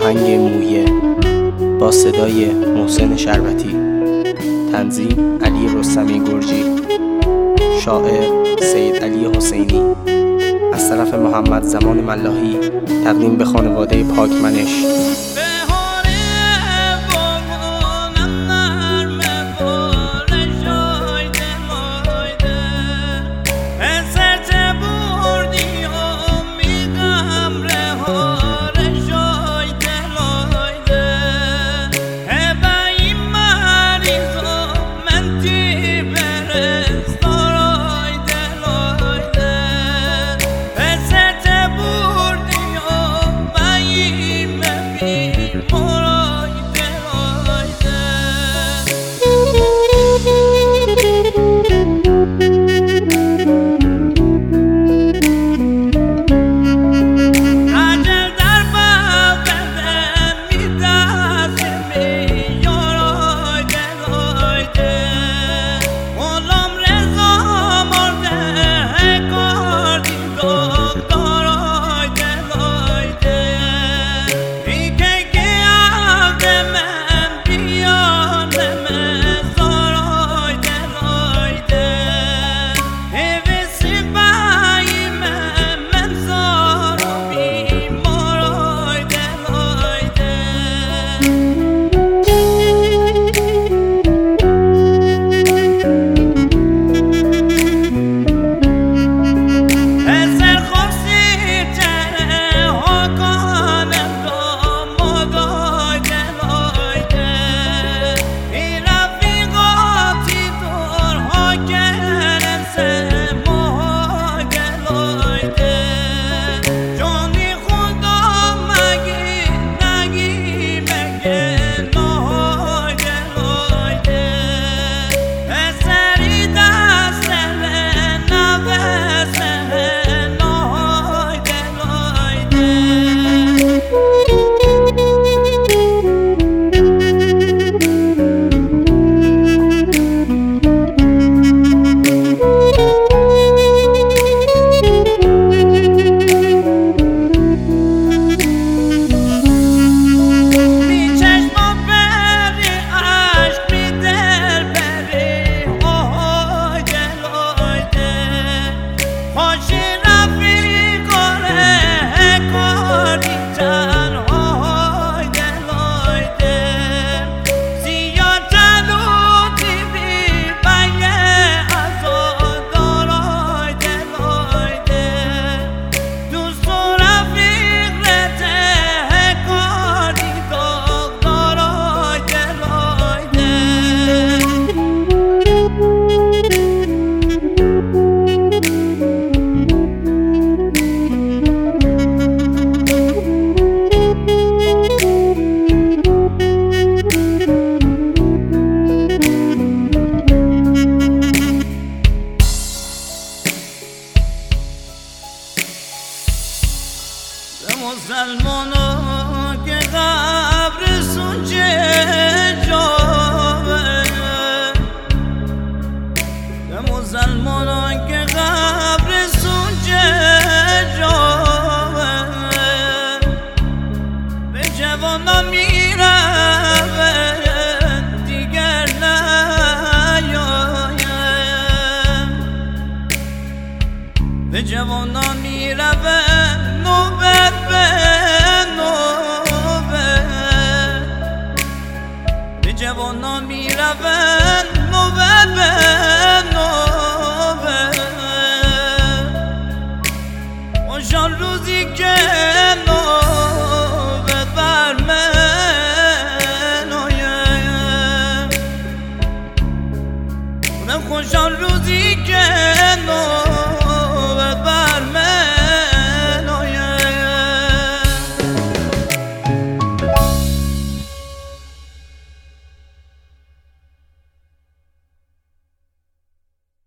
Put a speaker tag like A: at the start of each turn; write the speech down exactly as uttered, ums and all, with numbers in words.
A: آهنگ مویه با صدای محسن شربتی، تنظیم علی رستمی گرجی، شاعر سید علی حسینی، از طرف محمد زمان ملاحی، تقدیم به خانواده پاکمنش.
B: مسلمانا که قبرسون چه جاوه، به مسلمانا که قبرسون چه جاوه، به جوانان میروه دیگر نیاید، به جوانان میروه نوبت به نوبت، به جوانان میروه